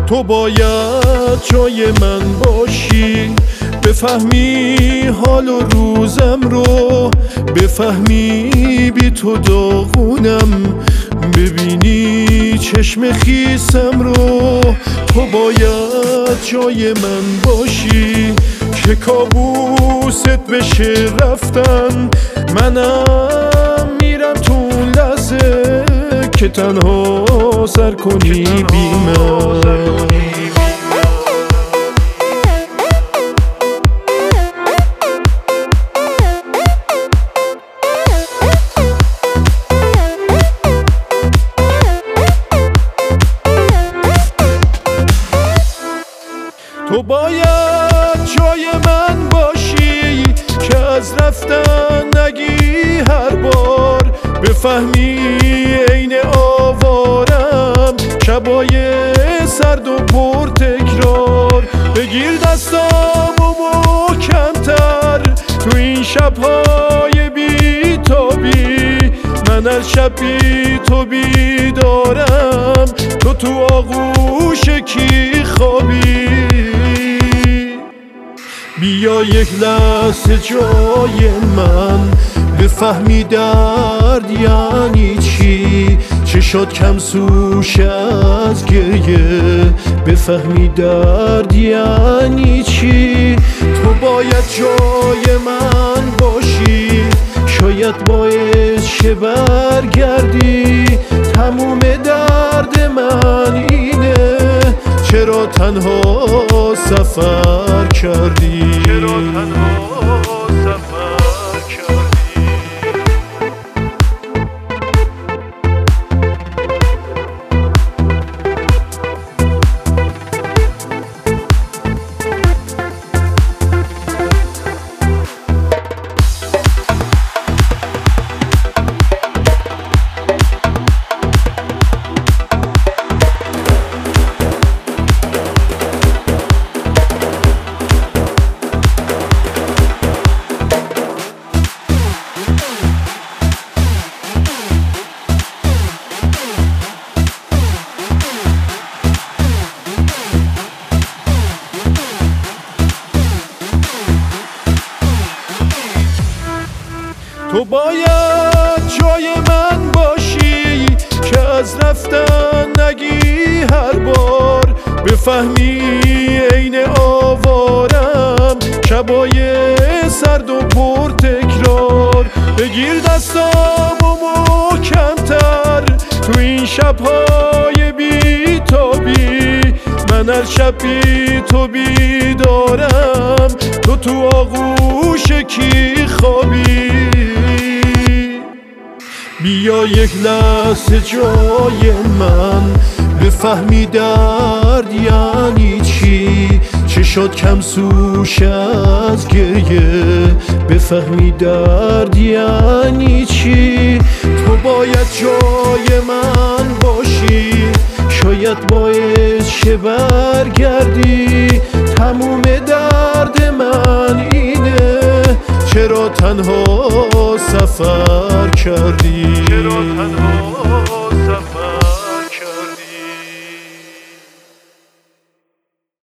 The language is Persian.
تو باید جای من باشی، بفهمی حال و روزم رو، بفهمی بی تو داغونم، ببینی چشم خیسم رو. تو باید جای من باشی که کابوست بشه رفتن، منم میرم تو اون لحظه که تنها سر کنی بی من. تو باید جای من باشی که از رفتن نگی هر بار، بفهمی عین آوارم شبای سرد و پر تکرار. بگیر دستامو محکم‌تر تو این شبهای بی‌تابی، من از شب بی تو بیدارم، تو آغوش کی خوابی. بیا یک لحظه جای من، بفهمی درد یعنی چی، چشات کم سوش از گریه، بفهمی درد یعنی چی. تو باید جای من باشی، شاید باعث شه برگردی، تموم درد من اینه، چرا تنها سفر کردی، چرا تنها سفر کردی. تو باید جای من باشی که از رفتن نگی هر بار، بفهمی عین آوارم شبای سرد و پر تکرار. بگیر دستامو محکم‌تر تو این شبهای بی‌تابی، من هر شب بی تو بیدارم، تو آغوش کی خوابی. بیا یک لحظه جای من، بفهمی درد یعنی چی، چشات کم سوش از گریه، بفهمی درد یعنی چی. تو باید جای من باشی، شاید باعث شه برگردی، تموم درد من اینه، چرا تنها سفر کردی، چرا تنها سفر